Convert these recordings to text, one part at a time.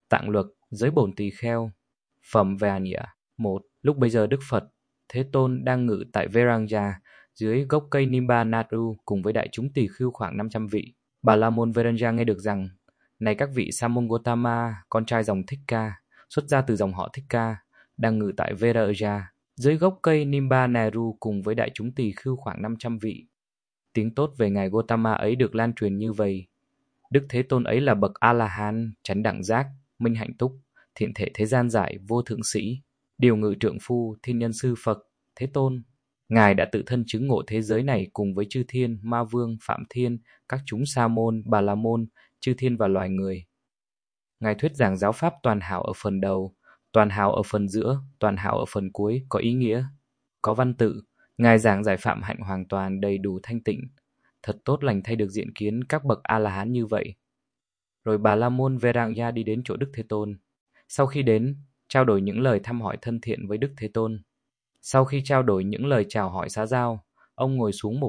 Tạng luật, giới bổn tỳ kheo. Phẩm về Nhã. 1. Lúc bấy giờ Đức Phật Thế Tôn đang ngự tại Veranja dưới gốc cây Nimba Naru cùng với đại chúng tỳ khưu khoảng 500 vị. Bà La Môn Veranja nghe được rằng: này các vị Sa môn Gotama, con trai dòng Thích Ca, xuất gia từ dòng họ Thích Ca, đang ngự tại Veranja dưới gốc cây Nimba Naru cùng với đại chúng tỳ khưu khoảng 500 vị. Tiếng tốt về ngài Gotama ấy được lan truyền như vậy. Đức Thế Tôn ấy là bậc A-la-hán, chánh đẳng giác, minh hạnh túc, thiện thể thế gian giải, vô thượng sĩ, điều ngự trượng phu, thiên nhân sư Phật Thế Tôn. Ngài đã tự thân chứng ngộ thế giới này cùng với chư thiên, ma vương, phạm thiên, các chúng sa môn, bà la môn, chư thiên và loài người. Ngài thuyết giảng giáo pháp toàn hảo ở phần đầu, toàn hảo ở phần giữa, toàn hảo ở phần cuối, có ý nghĩa, có văn tự. Ngài giảng giải phạm hạnh hoàn toàn, đầy đủ thanh tịnh. Thật tốt lành thay được diện kiến các bậc A-la-hán như vậy. Rồi Bà La Môn Veranja đi đến chỗ Đức Thế Tôn. Sau khi đến, trao đổi những lời thăm hỏi thân thiện với Đức Thế Tôn. Sau khi trao đổi những lời chào hỏi xã giao, ông ngồi xuống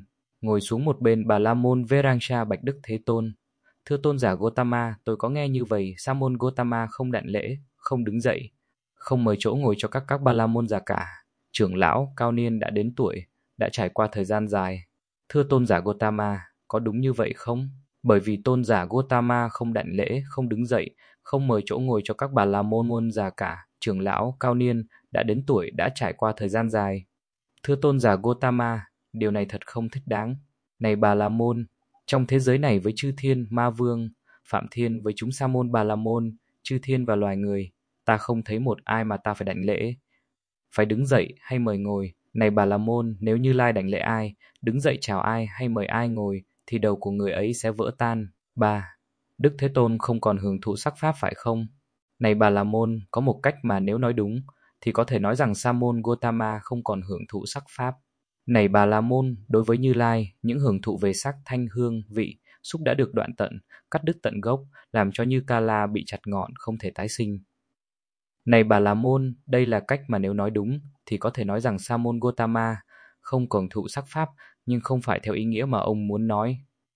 một bên. Bà La Môn Veranja bạch Đức Thế Tôn: thưa tôn giả Gotama, tôi có nghe như vậy, Sa môn Gotama không đảnh lễ, không đứng dậy, không mời chỗ ngồi cho các Ba La Môn già cả, trưởng lão, cao niên đã đến tuổi, đã trải qua thời gian dài. Thưa tôn giả Gotama, có đúng như vậy không? Bởi vì tôn giả Gotama không đảnh lễ, không đứng dậy, không mời chỗ ngồi cho các Bà La Môn già cả, trưởng lão, cao niên đã đến tuổi, đã trải qua thời gian dài. Thưa tôn giả Gotama, điều này thật không thích đáng. Này Bà La Môn, trong thế giới này với chư thiên, ma vương, phạm thiên, với chúng sa môn Bà La Môn, chư thiên và loài người, ta không thấy một ai mà ta phải đảnh lễ, phải đứng dậy hay mời ngồi. Này Bà La Môn, nếu Như Lai đảnh lễ ai, đứng dậy chào ai hay mời ai ngồi, thì đầu của người ấy sẽ vỡ tan. 3. Đức Thế Tôn không còn hưởng thụ sắc pháp phải không? Này Bà La Môn, có một cách mà nếu nói đúng, thì có thể nói rằng Sa môn Gotama không còn hưởng thụ sắc pháp. Này Bà La Môn, đối với Như Lai, những hưởng thụ về sắc, thanh, hương, vị, xúc đã được đoạn tận, cắt đứt tận gốc, làm cho Như Ca La bị chặt ngọn, không thể tái sinh. Này Bà La Môn, đây là cách mà nếu nói đúng, thì có thể nói rằng Sa môn Gotama không còn thụ sắc pháp, nhưng không phải theo ý nghĩa mà ông muốn nói.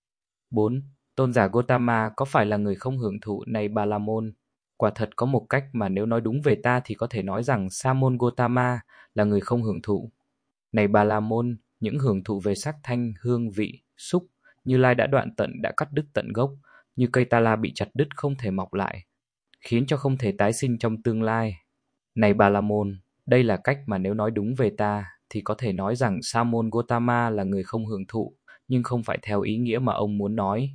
4. Tôn giả Gotama có phải là người không hưởng thụ? Này Bà La Môn, quả thật có một cách mà nếu nói đúng về ta thì có thể nói rằng Sa môn Gotama là người không hưởng thụ. Này Bà La Môn, những hưởng thụ về sắc, thanh, hương, vị, xúc, Như Lai đã đoạn tận, đã cắt đứt tận gốc, như cây ta la bị chặt đứt không thể mọc lại, khiến cho không thể tái sinh trong tương lai. Này Bà La Môn, đây là cách mà nếu nói đúng về ta thì có thể nói rằng Sa môn Gotama là người không hưởng thụ, nhưng không phải theo ý nghĩa mà ông muốn nói.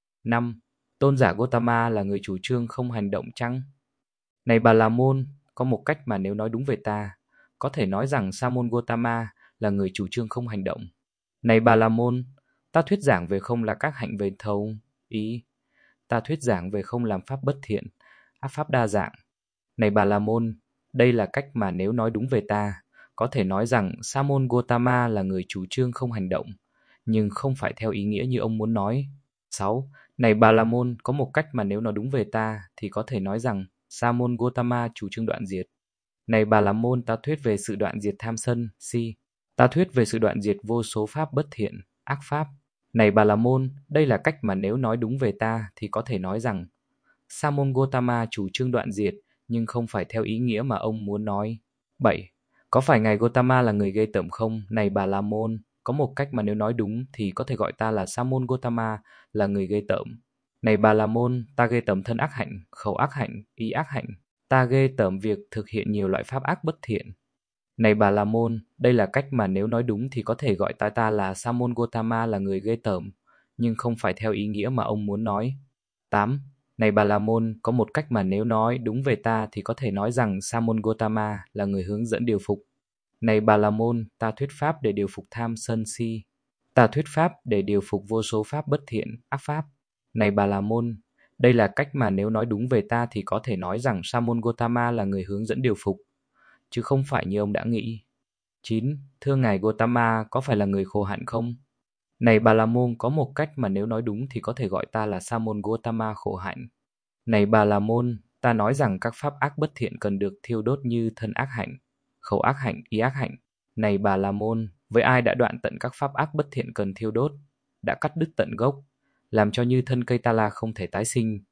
5. Tôn giả Gotama là người chủ trương không hành động chăng? Này Bà La Môn, có một cách mà nếu nói đúng về ta, có thể nói rằng Sa môn Gotama là người chủ trương không hành động. Này Bà La Môn, ta thuyết giảng về không là các hạnh về thâu ý. Ta thuyết giảng về không làm pháp bất thiện, ác pháp đa dạng. Này Bà La Môn, đây là cách mà nếu nói đúng về ta, có thể nói rằng Sa môn Gotama là người chủ trương không hành động, nhưng không phải theo ý nghĩa như ông muốn nói. 6. Này Bà La Môn, có một cách mà nếu nói đúng về ta thì có thể nói rằng Sa môn Gotama chủ trương đoạn diệt. Này Bà La Môn, ta thuyết về sự đoạn diệt tham sân, si. Ta thuyết về sự đoạn diệt vô số pháp bất thiện, ác pháp. Này Bà La Môn, đây là cách mà nếu nói đúng về ta thì có thể nói rằng Sa môn Gotama chủ trương đoạn diệt, nhưng không phải theo ý nghĩa mà ông muốn nói. 7. Có phải ngài Gotama là người ghê tởm không? Này Bà La Môn, có một cách mà nếu nói đúng thì có thể gọi ta là Sa môn Gotama là người ghê tởm. Này Bà La Môn, ta ghê tởm thân ác hạnh, khẩu ác hạnh, ý ác hạnh. Ta ghê tởm việc thực hiện nhiều loại pháp ác bất thiện. Này Bà La Môn, đây là cách mà nếu nói đúng thì có thể gọi ta là Sa môn Gotama là người ghê tởm, nhưng không phải theo ý nghĩa mà ông muốn nói. 8. Này Bà La Môn, có một cách mà nếu nói đúng về ta thì có thể nói rằng Sa môn Gotama là người hướng dẫn điều phục. Này Bà La Môn, ta thuyết pháp để điều phục tham sân si. Ta thuyết pháp để điều phục vô số pháp bất thiện, ác pháp. Này Bà La Môn, đây là cách mà nếu nói đúng về ta thì có thể nói rằng Sa môn Gotama là người hướng dẫn điều phục, chứ không phải như ông đã nghĩ. 9. Thưa ngài Gotama, có phải là người khổ hạnh không? Này Bà La Môn, có một cách mà nếu nói đúng thì có thể gọi ta là Sa môn Gotama khổ hạnh. Này Bà La Môn, ta nói rằng các pháp ác bất thiện cần được thiêu đốt như thân ác hạnh, khẩu ác hạnh, ý ác hạnh. Này Bà La Môn, với ai đã đoạn tận các pháp ác bất thiện cần thiêu đốt, đã cắt đứt tận gốc, làm cho như thân cây ta la không thể tái sinh,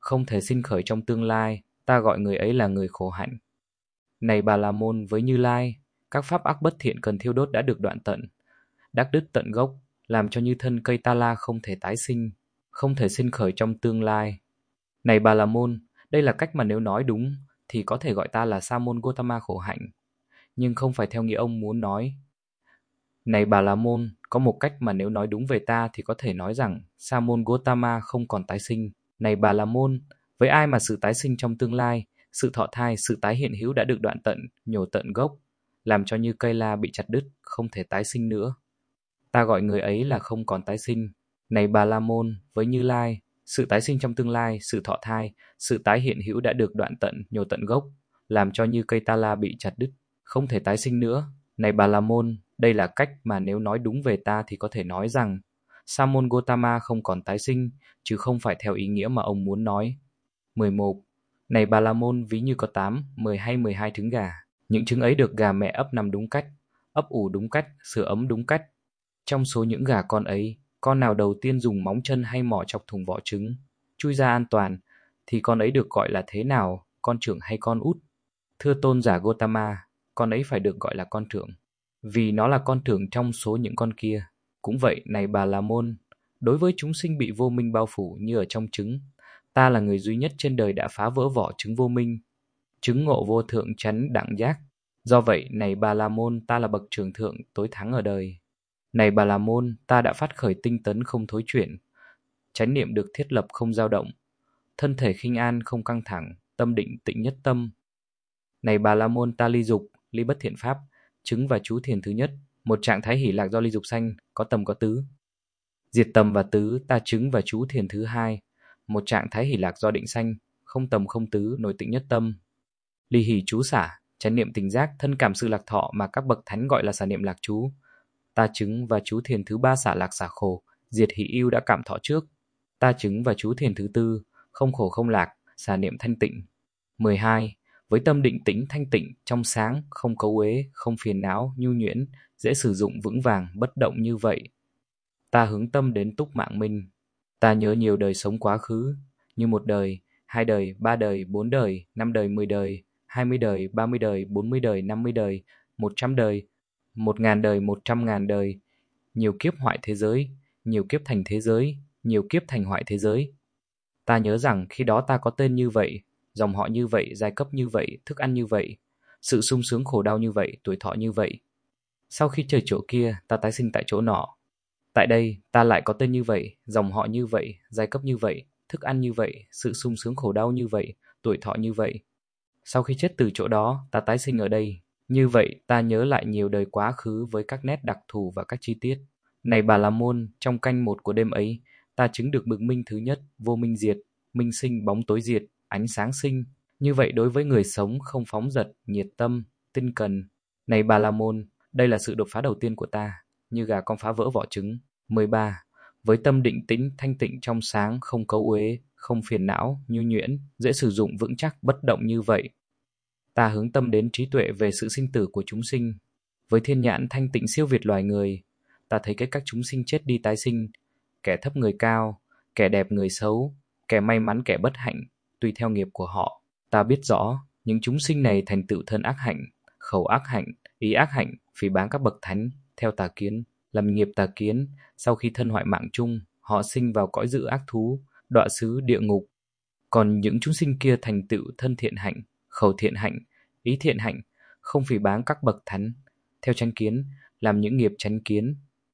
không thể sinh khởi trong tương lai, ta gọi người ấy là người khổ hạnh. Này Bà La Môn với Như Lai, các pháp ác bất thiện cần thiêu đốt đã được đoạn tận, đắc đứt tận gốc, làm cho như thân cây ta la không thể tái sinh, không thể sinh khởi trong tương lai. Này Bà La Môn, đây là cách mà nếu nói đúng thì có thể gọi ta là Sa môn Gotama khổ hạnh, nhưng không phải theo nghĩa ông muốn nói. Này Bà La Môn, có một cách mà nếu nói đúng về ta thì có thể nói rằng Sa môn Gotama không còn tái sinh. Này Bà La Môn, với ai mà sự tái sinh trong tương lai, sự thọ thai, sự tái hiện hữu đã được đoạn tận, nhổ tận gốc, làm cho như cây la bị chặt đứt, không thể tái sinh nữa, ta gọi người ấy là không còn tái sinh. Này Bà La Môn, với Như Lai, sự tái sinh trong tương lai, sự thọ thai, sự tái hiện hữu đã được đoạn tận, nhổ tận gốc, làm cho như cây ta la bị chặt đứt, không thể tái sinh nữa. Này Bà La Môn, đây là cách mà nếu nói đúng về ta thì có thể nói rằng Sa môn Gotama không còn tái sinh, chứ không phải theo ý nghĩa mà ông muốn nói. 11. Này Bà La Môn, ví như có 8, 10 hay 12 trứng gà. Những trứng ấy được gà mẹ ấp nằm đúng cách, ấp ủ đúng cách, sửa ấm đúng cách. Trong số những gà con ấy, con nào đầu tiên dùng móng chân hay mỏ chọc thủng vỏ trứng, chui ra an toàn, thì con ấy được gọi là thế nào, con trưởng hay con út? Thưa tôn giả Gotama, con ấy phải được gọi là con trưởng, vì nó là con trưởng trong số những con kia. Cũng vậy, này Bà La Môn, đối với chúng sinh bị vô minh bao phủ như ở trong trứng, ta là người duy nhất trên đời đã phá vỡ vỏ trứng vô minh, chứng ngộ vô thượng chánh đẳng giác. Do vậy, này Bà La Môn, ta là bậc trưởng thượng tối thắng ở đời. Này Bà La Môn, ta đã phát khởi tinh tấn không thối chuyển, chánh niệm được thiết lập không dao động, thân thể khinh an không căng thẳng, tâm định tịnh nhất tâm. Này Bà La Môn, ta ly dục, ly bất thiện pháp, chứng và chú thiền thứ nhất, một trạng thái hỷ lạc do ly dục sanh, có tầm có tứ. Diệt tầm và tứ, ta chứng và chú thiền thứ hai, một trạng thái hỷ lạc do định sanh, không tầm không tứ, nội tịnh nhất tâm. Ly hỷ chú xả, chánh niệm tỉnh giác, thân cảm sự lạc thọ mà các bậc thánh gọi là xả niệm lạc chú. Ta chứng và chú thiền thứ ba xả lạc xả khổ, diệt hỷ ưu đã cảm thọ trước. Ta chứng và chú thiền thứ tư, không khổ không lạc, xả niệm thanh tịnh. 12. Với tâm định tĩnh thanh tịnh, trong sáng, không cấu uế, không phiền não, nhu nhuyễn, dễ sử dụng vững vàng, bất động như vậy. Ta hướng tâm đến túc mạng minh. Ta nhớ nhiều đời sống quá khứ, như một đời, 2 đời, 3 đời, 4 đời, 5 đời, 10 đời, 20 đời, 30 đời, 40 đời, 50 đời, 100 đời, 1.000 đời, 100.000 đời, nhiều kiếp hoại thế giới, nhiều kiếp thành thế giới, nhiều kiếp thành hoại thế giới. Ta nhớ rằng khi đó ta có tên như vậy, dòng họ như vậy, giai cấp như vậy, thức ăn như vậy, sự sung sướng khổ đau như vậy, tuổi thọ như vậy. Sau khi trời chỗ kia, ta tái sinh tại chỗ nọ. Tại đây, ta lại có tên như vậy, dòng họ như vậy, giai cấp như vậy, thức ăn như vậy, sự sung sướng khổ đau như vậy, tuổi thọ như vậy. Sau khi chết từ chỗ đó, ta tái sinh ở đây. Như vậy, ta nhớ lại nhiều đời quá khứ với các nét đặc thù và các chi tiết. Này Bà La Môn, trong canh một của đêm ấy, ta chứng được bực minh thứ nhất, vô minh diệt, minh sinh bóng tối diệt, ánh sáng sinh. Như vậy đối với người sống không phóng dật, nhiệt tâm, tinh cần. Này Bà La Môn, đây là sự đột phá đầu tiên của ta, như gà con phá vỡ vỏ trứng. 13. Với tâm định tĩnh, thanh tịnh trong sáng, không cấu uế, không phiền não, nhu nhuyễn, dễ sử dụng vững chắc, bất động như vậy. Ta hướng tâm đến trí tuệ về sự sinh tử của chúng sinh. Với thiên nhãn thanh tịnh siêu việt loài người, ta thấy các chúng sinh chết đi tái sinh, kẻ thấp người cao, kẻ đẹp người xấu, kẻ may mắn kẻ bất hạnh, tùy theo nghiệp của họ. Ta biết rõ, những chúng sinh này thành tựu thân ác hạnh, khẩu ác hạnh, ý ác hạnh, phỉ báng các bậc thánh, theo tà kiến, làm nghiệp tà kiến, sau khi thân hoại mạng chung, họ sinh vào cõi dữ ác thú, đọa xứ địa ngục. Còn những chúng sinh kia thành tựu thân thiện hạnh, khẩu thiện hạnh, ý thiện hạnh, không phỉ báng các bậc thánh, theo chánh kiến, làm những nghiệp chánh kiến.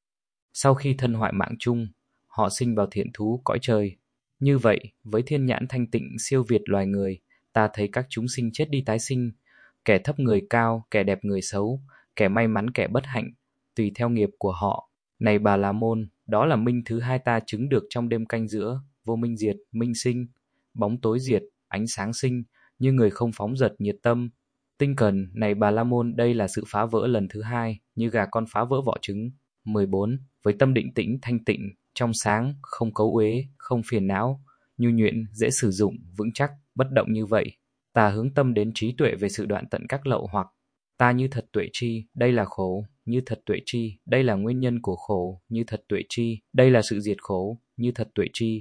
Sau khi thân hoại mạng chung, họ sinh vào thiện thú cõi trời. Như vậy, với thiên nhãn thanh tịnh siêu việt loài người, ta thấy các chúng sinh chết đi tái sinh, kẻ thấp người cao, kẻ đẹp người xấu, kẻ may mắn kẻ bất hạnh, tùy theo nghiệp của họ. Này Bà La Môn, đó là minh thứ hai ta chứng được trong đêm canh giữa, vô minh diệt, minh sinh, bóng tối diệt, ánh sáng sinh, như người không phóng dật nhiệt tâm, tinh cần. Này Bà La Môn, đây là sự phá vỡ lần thứ hai, như gà con phá vỡ vỏ trứng. 14. Với tâm định tĩnh, thanh tịnh, trong sáng, không cấu uế, không phiền não, nhu nhuyễn, dễ sử dụng, vững chắc, bất động như vậy. Ta hướng tâm đến trí tuệ về sự đoạn tận các lậu hoặc. Ta như thật tuệ tri, đây là khổ, như thật tuệ tri, đây là nguyên nhân của khổ, như thật tuệ tri, đây là sự diệt khổ, như thật tuệ tri.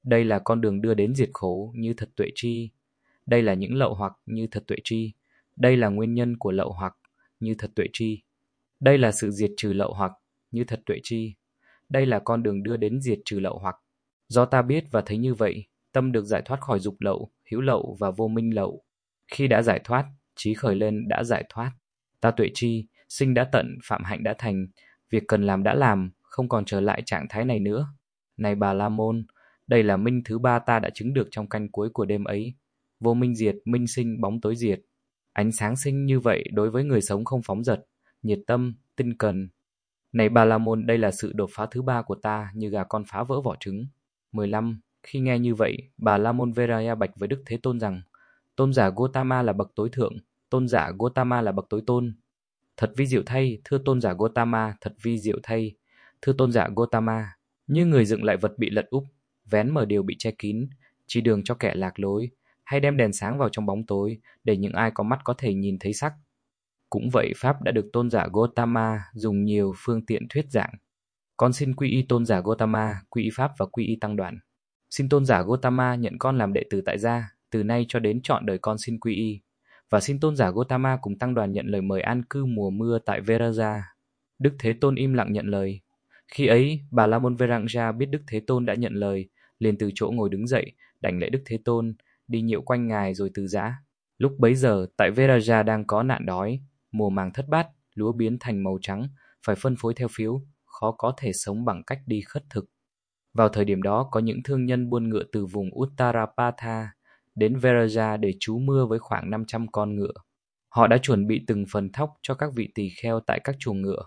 Đây là con đường đưa đến diệt khổ như thật tuệ tri. Đây là những lậu hoặc như thật tuệ tri. Đây là nguyên nhân của lậu hoặc như thật tuệ tri. Đây là sự diệt trừ lậu hoặc như thật tuệ tri. Đây là con đường đưa đến diệt trừ lậu hoặc. Do ta biết và thấy như vậy, tâm được giải thoát khỏi dục lậu, hữu lậu và vô minh lậu. Khi đã giải thoát, trí khởi lên đã giải thoát. Ta tuệ tri, sinh đã tận, phạm hạnh đã thành, việc cần làm đã làm, không còn trở lại trạng thái này nữa. Này Bà La Môn, đây là minh thứ ba ta đã chứng được trong canh cuối của đêm ấy. Vô minh diệt, minh sinh, bóng tối diệt. Ánh sáng sinh như vậy đối với người sống không phóng dật, nhiệt tâm, tinh cần. Này Bà La Môn, đây là sự đột phá thứ ba của ta, như gà con phá vỡ vỏ trứng. 15. Khi nghe như vậy, Bà La Môn Veraya bạch với Đức Thế Tôn rằng: Tôn giả Gotama là bậc tối thượng, tôn giả Gotama là bậc tối tôn. Thật vi diệu thay, thưa tôn giả Gotama, thật vi diệu thay, thưa tôn giả Gotama. Như người dựng lại vật bị lật úp, vén mở điều bị che kín, chỉ đường cho kẻ lạc lối, hay đem đèn sáng vào trong bóng tối, để những ai có mắt có thể nhìn thấy sắc. Cũng vậy, Pháp đã được tôn giả Gotama dùng nhiều phương tiện thuyết giảng. Con xin quy y tôn giả Gotama, quy y Pháp và quy y Tăng đoàn. Xin tôn giả Gotama nhận con làm đệ tử tại gia, từ nay cho đến trọn đời con xin quy y. Và xin tôn giả Gotama cùng Tăng đoàn nhận lời mời an cư mùa mưa tại Veraja. Đức Thế Tôn im lặng nhận lời. Khi ấy, Bà La Môn Veranja biết Đức Thế Tôn đã nhận lời, liền từ chỗ ngồi đứng dậy, đảnh lễ Đức Thế Tôn, đi nhiễu quanh ngài rồi từ giã. Lúc bấy giờ, tại Veraja đang có nạn đói, mùa màng thất bát, lúa biến thành màu trắng, phải phân phối theo phiếu, khó có thể sống bằng cách đi khất thực. Vào thời điểm đó, có những thương nhân buôn ngựa từ vùng Uttarapatha đến Veraja để trú mưa với khoảng 500 con ngựa. Họ đã chuẩn bị từng phần thóc cho các vị tỳ kheo tại các chuồng ngựa.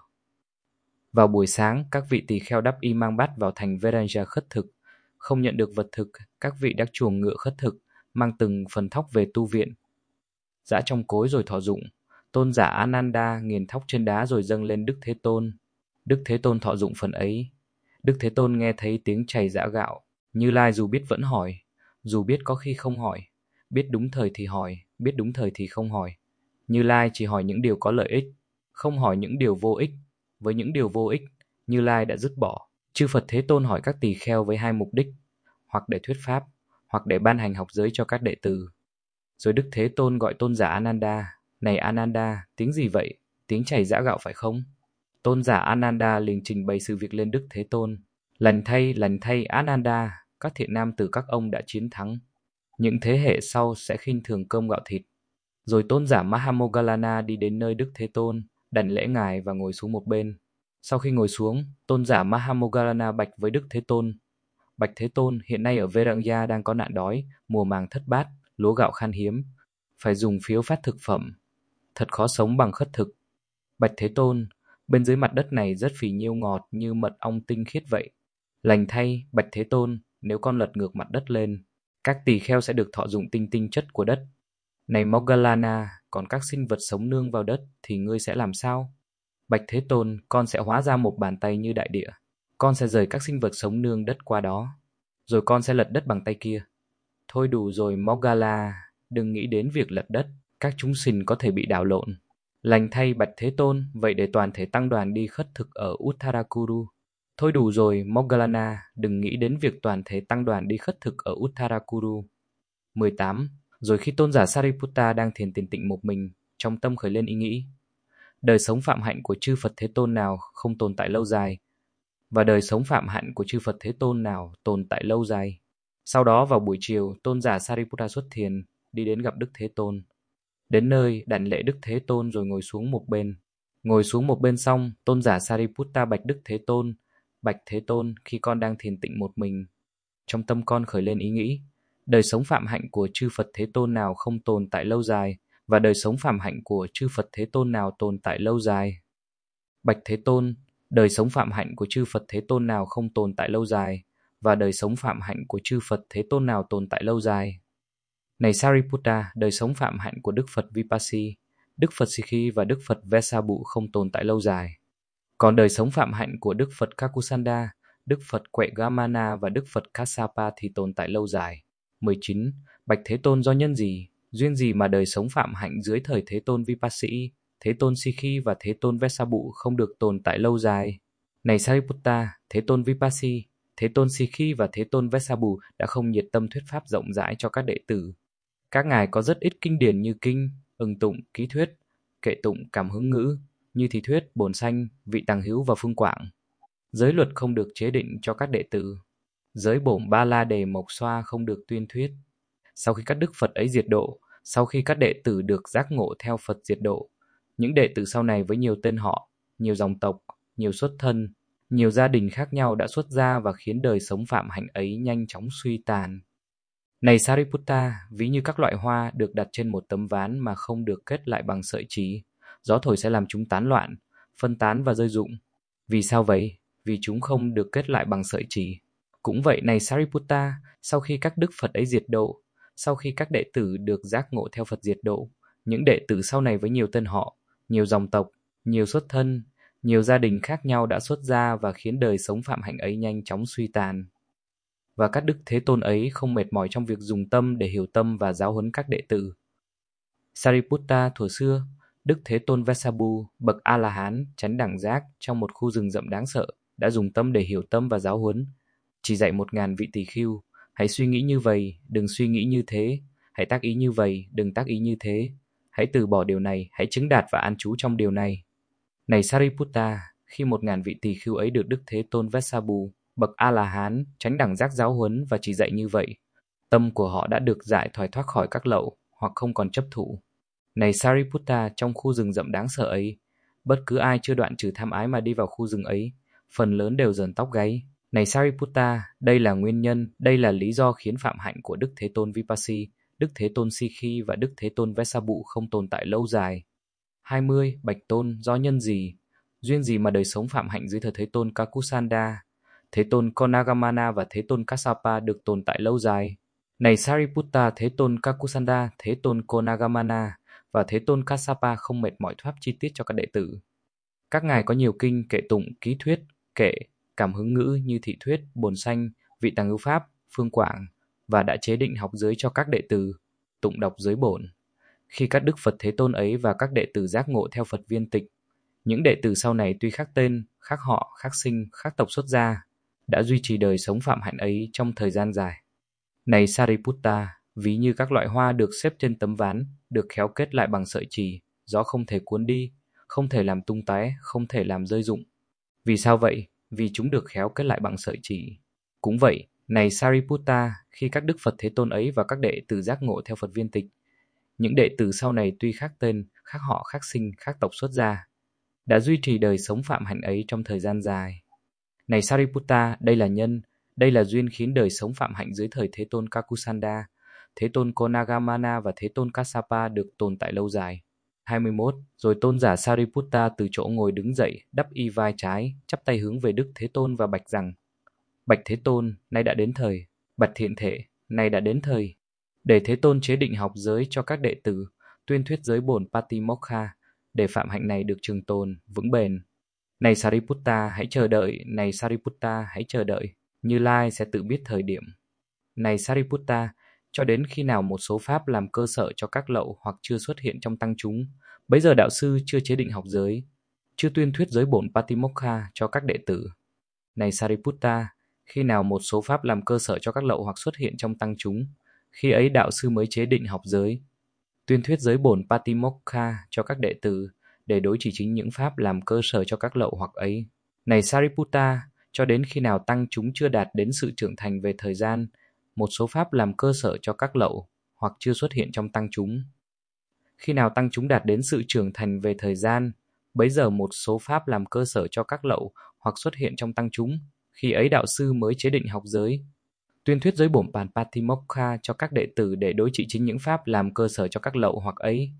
Vào buổi sáng, các vị tỳ kheo đắp y mang bát vào thành Veraja khất thực. Không nhận được vật thực, các vị đắc chuồng ngựa khất thực, mang từng phần thóc về tu viện. Giã trong cối rồi thọ dụng. Tôn giả Ananda nghiền thóc trên đá rồi dâng lên Đức Thế Tôn. Đức Thế Tôn thọ dụng phần ấy. Đức Thế Tôn nghe thấy tiếng chày giã gạo. Như Lai dù biết vẫn hỏi, dù biết có khi không hỏi, biết đúng thời thì hỏi, biết đúng thời thì không hỏi. Như Lai chỉ hỏi những điều có lợi ích, không hỏi những điều vô ích. Với những điều vô ích, Như Lai đã dứt bỏ. Chư Phật Thế Tôn hỏi các tỳ kheo với hai mục đích, hoặc để thuyết pháp, hoặc để ban hành học giới cho các đệ tử. Rồi Đức Thế Tôn gọi tôn giả Ananda. Này Ananda, tiếng gì vậy? Tiếng chảy giã gạo phải không? Tôn giả Ananda liền trình bày sự việc lên Đức Thế Tôn. Lành thay Ananda, các thiện nam tử các ông đã chiến thắng. Những thế hệ sau sẽ khinh thường cơm gạo thịt. Rồi tôn giả Mahamoggallana đi đến nơi Đức Thế Tôn, đảnh lễ ngài và ngồi xuống một bên. Sau khi ngồi xuống, tôn giả Mahamoggallana bạch với Đức Thế Tôn. Bạch Thế Tôn, hiện nay ở Veranja đang có nạn đói, mùa màng thất bát, lúa gạo khan hiếm, phải dùng phiếu phát thực phẩm. Thật khó sống bằng khất thực. Bạch Thế Tôn, bên dưới mặt đất này rất phì nhiêu ngọt như mật ong tinh khiết vậy. Lành thay, Bạch Thế Tôn, nếu con lật ngược mặt đất lên, các tỳ kheo sẽ được thọ dụng tinh tinh chất của đất. Này Moggallana, còn các sinh vật sống nương vào đất thì ngươi sẽ làm sao? Bạch Thế Tôn, con sẽ hóa ra một bàn tay như đại địa. Con sẽ rời các sinh vật sống nương đất qua đó, rồi con sẽ lật đất bằng tay kia. Thôi đủ rồi Moggala, đừng nghĩ đến việc lật đất, các chúng sinh có thể bị đảo lộn. Lành thay Bạch Thế Tôn, vậy để toàn thể tăng đoàn đi khất thực ở Uttarakuru. Thôi đủ rồi Moggallana, đừng nghĩ đến việc toàn thể tăng đoàn đi khất thực ở Uttarakuru. 18. Rồi khi tôn giả Sariputta đang thiền tiền tịnh một mình, trong tâm khởi lên ý nghĩ: đời sống phạm hạnh của chư Phật Thế Tôn nào không tồn tại lâu dài, và đời sống phạm hạnh của chư Phật Thế Tôn nào tồn tại lâu dài. Sau đó vào buổi chiều, tôn giả Sariputta xuất thiền, đi đến gặp Đức Thế Tôn. Đến nơi, đảnh lễ Đức Thế Tôn rồi ngồi xuống một bên. Ngồi xuống một bên xong, tôn giả Sariputta bạch Đức Thế Tôn: Bạch Thế Tôn, khi con đang thiền tịnh một mình, trong tâm con khởi lên ý nghĩ: đời sống phạm hạnh của chư Phật Thế Tôn nào không tồn tại lâu dài, và đời sống phạm hạnh của chư Phật Thế Tôn nào tồn tại lâu dài. Bạch Thế Tôn, đời sống phạm hạnh của chư Phật Thế Tôn nào không tồn tại lâu dài, và đời sống phạm hạnh của chư Phật Thế Tôn nào tồn tại lâu dài. Này Sariputta, đời sống phạm hạnh của Đức Phật Vipassi, Đức Phật Sikhi và Đức Phật Vesabu không tồn tại lâu dài. Còn đời sống phạm hạnh của Đức Phật Kakusanda, Đức Phật Quệ Gamana và Đức Phật Kassapa thì tồn tại lâu dài. 19. Bạch Thế Tôn, do nhân gì, duyên gì mà đời sống phạm hạnh dưới thời Thế Tôn Vipassi, Thế Tôn Sikhi và Thế Tôn Vesabu không được tồn tại lâu dài? Này Sariputta, Thế Tôn Vipassi, Thế Tôn Sikhi và Thế Tôn Vesabu đã không nhiệt tâm thuyết pháp rộng rãi cho các đệ tử. Các ngài có rất ít kinh điển như kinh, ưng tụng, ký thuyết, kệ tụng, cảm hứng ngữ, như thị thuyết, bổn sanh, vị tàng hữu và phương quảng. Giới luật không được chế định cho các đệ tử. Giới bổn ba la đề mộc xoa không được tuyên thuyết. Sau khi các đức Phật ấy diệt độ, sau khi các đệ tử được giác ngộ theo Phật diệt độ, những đệ tử sau này với nhiều tên họ, nhiều dòng tộc, nhiều xuất thân, nhiều gia đình khác nhau đã xuất gia và khiến đời sống phạm hạnh ấy nhanh chóng suy tàn. Này Sariputta, ví như các loại hoa được đặt trên một tấm ván mà không được kết lại bằng sợi chỉ, gió thổi sẽ làm chúng tán loạn, phân tán và rơi rụng. Vì sao vậy? Vì chúng không được kết lại bằng sợi chỉ. Cũng vậy này Sariputta, sau khi các đức Phật ấy diệt độ, sau khi các đệ tử được giác ngộ theo Phật diệt độ, những đệ tử sau này với nhiều tên họ, nhiều dòng tộc, nhiều xuất thân, nhiều gia đình khác nhau đã xuất gia và khiến đời sống phạm hạnh ấy nhanh chóng suy tàn. Và các đức Thế Tôn ấy không mệt mỏi trong việc dùng tâm để hiểu tâm và giáo huấn các đệ tử. Sariputta thuở xưa, Đức Thế Tôn Vesabu, bậc A-la-hán, chánh đẳng giác trong một khu rừng rậm đáng sợ, đã dùng tâm để hiểu tâm và giáo huấn, chỉ dạy 1000 vị tỳ khưu. Hãy suy nghĩ như vậy, đừng suy nghĩ như thế. Hãy tác ý như vậy, đừng tác ý như thế. Hãy từ bỏ điều này, hãy chứng đạt và an trú trong điều này. Này Sariputta, khi 1000 vị tỳ khưu ấy được Đức Thế Tôn Vesabu, bậc A-la-hán, chánh đẳng giác giáo huấn và chỉ dạy như vậy, tâm của họ đã được giải thoát khỏi các lậu hoặc không còn chấp thủ. Này Sariputta, trong khu rừng rậm đáng sợ ấy, bất cứ ai chưa đoạn trừ tham ái mà đi vào khu rừng ấy, phần lớn đều rờn tóc gáy. Này Sariputta, đây là nguyên nhân, đây là lý do khiến phạm hạnh của Đức Thế Tôn Vipassi, Đức Thế Tôn Sikhi và Đức Thế Tôn Vesabu không tồn tại lâu dài. 20. Bạch Tôn, do nhân gì, duyên gì mà đời sống phạm hạnh dưới thời Thế Tôn Kakusanda, Thế Tôn Konagamana và Thế Tôn Kassapa được tồn tại lâu dài? Này Sariputta, Thế Tôn Kakusanda, Thế Tôn Konagamana và Thế Tôn Kassapa không mệt mỏi thuyết chi tiết cho các đệ tử. Các ngài có nhiều kinh, kệ tụng, ký thuyết, kệ, cảm hứng ngữ như thị thuyết, bổn sanh, vị tàng ngữ pháp, phương quảng và đã chế định học giới cho các đệ tử, tụng đọc giới bổn. Khi các đức Phật Thế Tôn ấy và các đệ tử giác ngộ theo Phật viên tịch, những đệ tử sau này tuy khác tên, khác họ, khác sinh, khác tộc xuất gia, đã duy trì đời sống phạm hạnh ấy trong thời gian dài. Này Sariputta, ví như các loại hoa được xếp trên tấm ván, được khéo kết lại bằng sợi chỉ, gió không thể cuốn đi, không thể làm tung tóe, không thể làm rơi rụng. Vì sao vậy? Vì chúng được khéo kết lại bằng sợi chỉ. Cũng vậy, này Sariputta, khi các đức Phật Thế Tôn ấy và các đệ tử giác ngộ theo Phật viên tịch, những đệ tử sau này tuy khác tên, khác họ, khác sinh, khác tộc xuất gia, đã duy trì đời sống phạm hạnh ấy trong thời gian dài. Này Sariputta, đây là nhân, đây là duyên khiến đời sống phạm hạnh dưới thời Thế Tôn Kakusanda, Thế Tôn Konagamana và Thế Tôn Kassapa được tồn tại lâu dài. 21. Rồi tôn giả Sariputta từ chỗ ngồi đứng dậy, đắp y vai trái, chắp tay hướng về Đức Thế Tôn và bạch rằng: Bạch Thế Tôn, nay đã đến thời. Bạch Thiện Thể, nay đã đến thời. Để Thế Tôn chế định học giới cho các đệ tử, tuyên thuyết giới bổn Patimokkha, để phạm hạnh này được trường tồn, vững bền. Này Sariputta, hãy chờ đợi, này Sariputta, hãy chờ đợi. Như Lai sẽ tự biết thời điểm. Này Sariputta, cho đến khi nào một số pháp làm cơ sở cho các lậu hoặc chưa xuất hiện trong tăng chúng, bấy giờ đạo sư chưa chế định học giới, chưa tuyên thuyết giới bổn Patimokkha cho các đệ tử. Này Sariputta, khi nào một số pháp làm cơ sở cho các lậu hoặc xuất hiện trong tăng chúng, khi ấy đạo sư mới chế định học giới, tuyên thuyết giới bổn Patimokkha cho các đệ tử, để đối chỉ chính những pháp làm cơ sở cho các lậu hoặc ấy. Này Sariputta, cho đến khi nào tăng chúng chưa đạt đến sự trưởng thành về thời gian, một số pháp làm cơ sở cho các lậu hoặc chưa xuất hiện trong tăng chúng. Khi nào tăng chúng đạt đến sự trưởng thành về thời gian, bấy giờ một số pháp làm cơ sở cho các lậu hoặc xuất hiện trong tăng chúng, khi ấy đạo sư mới chế định học giới, tuyên thuyết giới bổn bản Patimokkha cho các đệ tử để đối trị chính những pháp làm cơ sở cho các lậu hoặc ấy.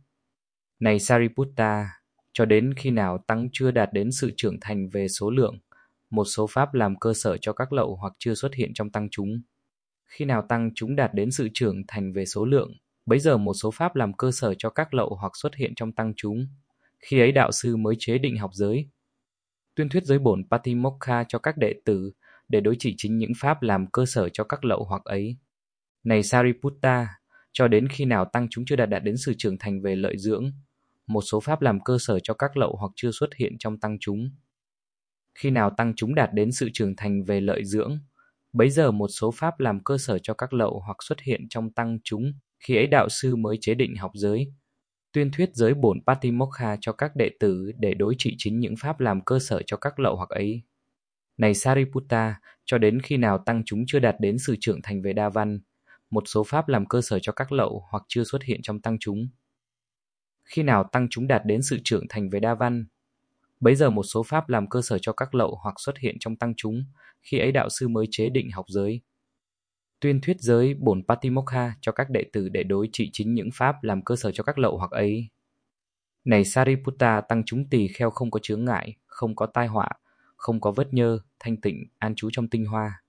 Này Sariputta, cho đến khi nào tăng chưa đạt đến sự trưởng thành về số lượng, một số pháp làm cơ sở cho các lậu hoặc chưa xuất hiện trong tăng chúng. Khi nào tăng chúng đạt đến sự trưởng thành về số lượng, bấy giờ một số pháp làm cơ sở cho các lậu hoặc xuất hiện trong tăng chúng. Khi ấy đạo sư mới chế định học giới, tuyên thuyết giới bổn Patimokkha cho các đệ tử để đối trị chính những pháp làm cơ sở cho các lậu hoặc ấy. Này Sariputta, cho đến khi nào tăng chúng chưa đạt đến sự trưởng thành về lợi dưỡng, một số pháp làm cơ sở cho các lậu hoặc chưa xuất hiện trong tăng chúng. Khi nào tăng chúng đạt đến sự trưởng thành về lợi dưỡng, Bấy giờ một số pháp làm cơ sở cho các lậu hoặc xuất hiện trong tăng chúng, khi ấy đạo sư mới chế định học giới, tuyên thuyết giới bổn Patimokkha cho các đệ tử để đối trị chính những pháp làm cơ sở cho các lậu hoặc ấy. Này Sariputta, cho đến khi nào tăng chúng chưa đạt đến sự trưởng thành về đa văn, một số pháp làm cơ sở cho các lậu hoặc chưa xuất hiện trong tăng chúng. Khi nào tăng chúng đạt đến sự trưởng thành về đa văn, bấy giờ một số pháp làm cơ sở cho các lậu hoặc xuất hiện trong tăng chúng, khi ấy đạo sư mới chế định học giới, tuyên thuyết giới bổn Patimokkha cho các đệ tử để đối trị chính những pháp làm cơ sở cho các lậu hoặc ấy. Này Sariputta, tăng chúng tỳ kheo không có chướng ngại, không có tai họa, không có vết nhơ, thanh tịnh, an trú trong tinh hoa.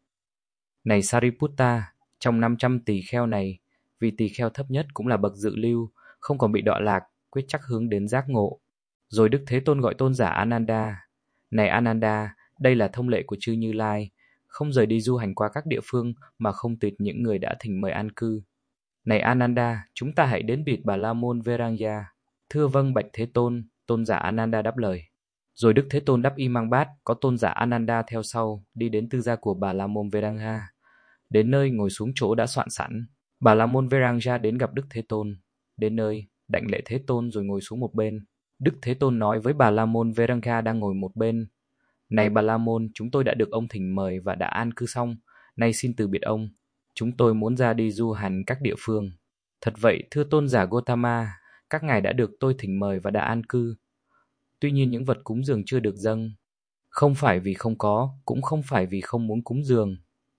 Này Sariputta, trong 500 tỳ kheo này, vì tỳ kheo thấp nhất cũng là bậc dự lưu, không còn bị đọa lạc, quyết chắc hướng đến giác ngộ. Rồi Đức Thế Tôn gọi tôn giả Ananda. Này Ananda, đây là thông lệ của chư Như Lai, không rời đi du hành qua các địa phương mà không tuyệt những người đã thỉnh mời an cư. Này Ananda, chúng ta hãy đến biệt Bà La Môn Veranja. Thưa vâng bạch Thế Tôn, tôn giả Ananda đáp lời. Rồi Đức Thế Tôn đắp y mang bát, có tôn giả Ananda theo sau, đi đến tư gia của Bà La Môn Veranja. Đến nơi ngồi xuống chỗ đã soạn sẵn, Bà La Môn Veranja đến gặp Đức Thế Tôn. Đến nơi, đảnh lễ Thế Tôn rồi ngồi xuống một bên. Đức Thế Tôn nói với Bà La Môn Veranja đang ngồi một bên: Này Bà La Môn, chúng tôi đã được ông thỉnh mời và đã an cư xong, nay xin từ biệt ông. Chúng tôi muốn ra đi du hành các địa phương. Thật vậy, thưa tôn giả Gotama, các ngài đã được tôi thỉnh mời và đã an cư. Tuy nhiên những vật cúng dường chưa được dâng, không phải vì không có, cũng không phải vì không muốn cúng dường,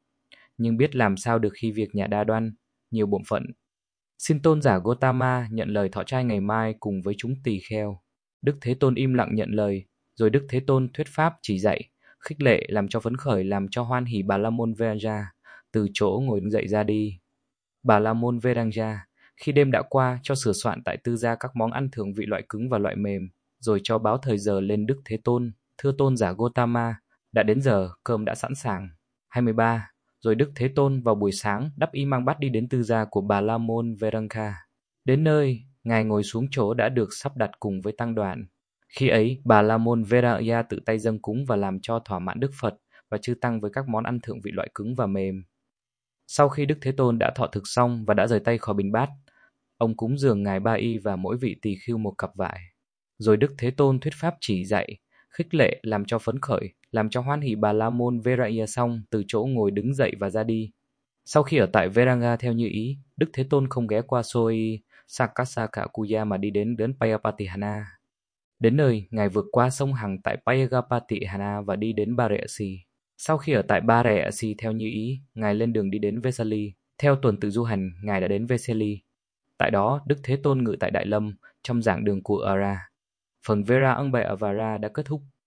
nhưng biết làm sao được khi việc nhà đa đoan, nhiều bộn phận. Xin tôn giả Gotama nhận lời thọ trai ngày mai cùng với chúng tỳ kheo. Đức Thế Tôn im lặng nhận lời, rồi Đức Thế Tôn thuyết pháp chỉ dạy, khích lệ, làm cho phấn khởi, làm cho hoan hỉ Bà La Môn Veranja, từ chỗ ngồi đứng dậy ra đi. Bà La Môn Veranja, khi đêm đã qua, cho sửa soạn tại tư gia các món ăn thưởng vị loại cứng và loại mềm, rồi cho báo thời giờ lên Đức Thế Tôn. Thưa tôn giả Gotama, đã đến giờ, cơm đã sẵn sàng. 23. Rồi Đức Thế Tôn vào buổi sáng đắp y mang bát đi đến tư gia của Bà La Môn Veranja. Đến nơi, ngài ngồi xuống chỗ đã được sắp đặt cùng với tăng đoàn. Khi ấy, Bà La Môn Veranja tự tay dâng cúng và làm cho thỏa mãn Đức Phật và chư tăng với các món ăn thượng vị loại cứng và mềm. Sau khi Đức Thế Tôn đã thọ thực xong và đã rời tay khỏi bình bát, ông cúng dường ngài Ba Y và mỗi vị tỳ khưu một cặp vải. Rồi Đức Thế Tôn thuyết pháp chỉ dạy, khích lệ, làm cho phấn khởi, làm cho hoan hỉ Bà La Môn Veranja xong, từ chỗ ngồi đứng dậy và ra đi. Sau khi ở tại Veranga theo như ý, Đức Thế Tôn không ghé qua Soi Sakasakakuya mà đi đến Payapatihana. Đến nơi, ngài vượt qua sông Hằng tại Payapatihana và đi đến Barayasi. Sau khi ở tại Barayasi theo như ý, ngài lên đường đi đến Vesali. Theo tuần tự du hành, ngài đã đến Vesali. Tại đó, Đức Thế Tôn ngự tại Đại Lâm, trong giảng đường của Ara. Phần Vera Ân Bày Avara đã kết thúc.